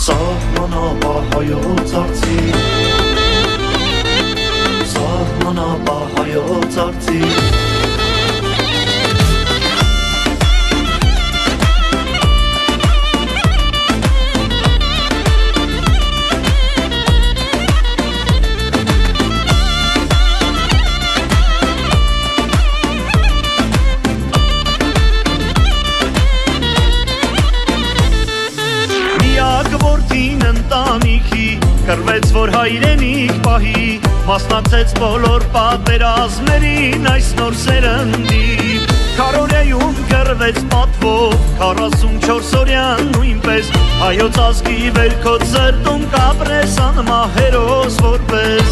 Սահմանապահայոց արծիվ Սահմանապահայոց արծիվ Կրվեց, որ հայրենիք պահի, մասնացեց բոլոր պատերազմերին այս նոր սերնդի Քարորեյում կրվեց պատվով, 44 օրյան նույնպես Հայոց ազգի վերքոտ սրտում կապրես անմահերոս որպես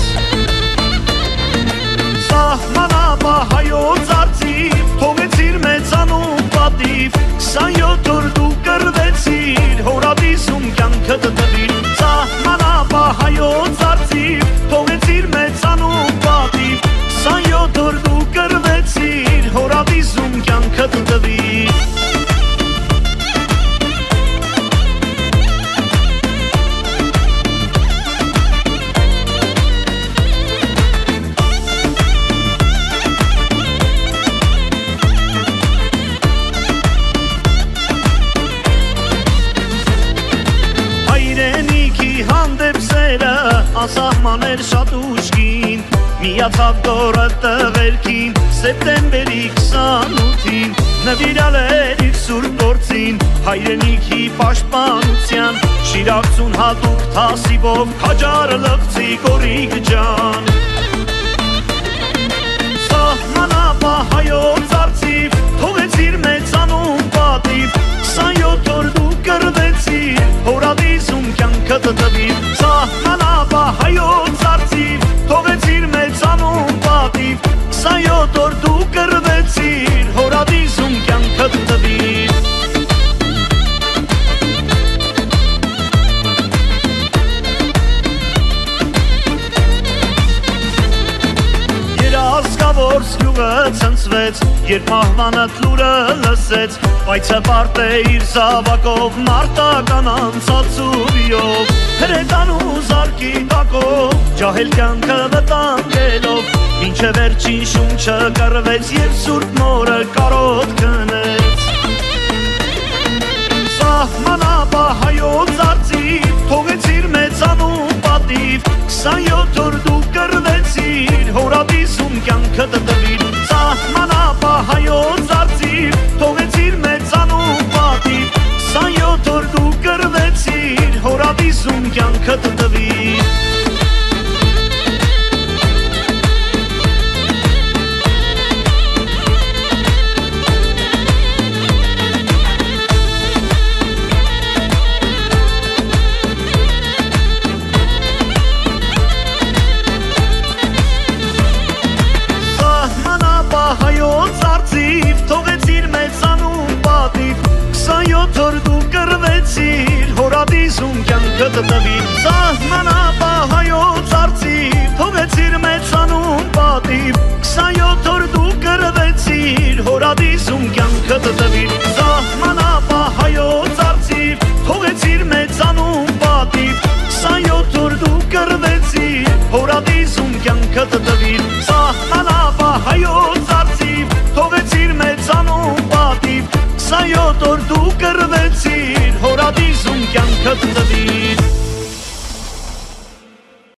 Սահմանապահայոց արծիվ, թողեցիր մեծանում պատիվ 27 օր դու կրվեցիր, հորատիսում կյանքդ տվիր Սահմանապահայոց արծիվ, թողեցիր մեծանում պատիվ 27 օր դու կրվեցիր, հորատիսում կյանքդ տվիր Ասահման էր շատ ուշքին, միացավ դորը տղերքին, սեպտեմբերի 28-ին, նվիրալ էր իր սուրբ գործին, հայրենիքի պաշտպանության, շիրակցուն հատուկ թասիվով, քաջարը լվցի կորիկ ջան։ Սահմանապահայոց արծիվ, թողեցիր մեծանում պատիվ, 27 օր դու կրվեցիր, հորատիսում կյանքդ տվիր, Սահմանապահայոց արծիվ, թողեցիր մեծանում պատիվ 27 օր դու կրվեցիր, հորատիսում կյանքդ տվիր Երազգավոր սյուղը ցնցվեց, երբ մահվանդ լուրը լսեց Պայծը պարտ է իր զավակով, մարտական անցածուրիով Հրետանու զարկի տակով, ջահել կյանքը վտանգելով Մինչև վերջին շունչը կռվեց և սուրբ մորը կարոտ քնեց Սահմանապահայոց արծիվ, թողեցիր մեծանում պատիվ 27 օր դու կռվեցիր, հորատիսում կյանքդ տվիր Սահմանապահայոց արծիվ, թողեցիր մեծանում պատիվ 27 օր դու կռվեցիր, հորատիսում կյանքդ տվիր Սահմանապահայոց արծիվ, թողեցիր մեծանում պատիվ 27 օր դու կռվեցիր, հորատիսում կյանքդ տվիր Սահմանապահայոց արծիվ, թողեցիր մեծանում պատիվ 27 օր դու կռվեցիր, հորատիսում կյանքդ տվիր Սահմանապահայոց արծիվ, թողեցիր մեծանում պատիվ 27 օր դու կռվեցիր, հորատիսում կյանքդ տվիր Սահմանապահայոց արծիվ, թողեցիր մեծանում պատիվ 27 օր դու կռվեցիր, հորատիսում կյանքդ տվիր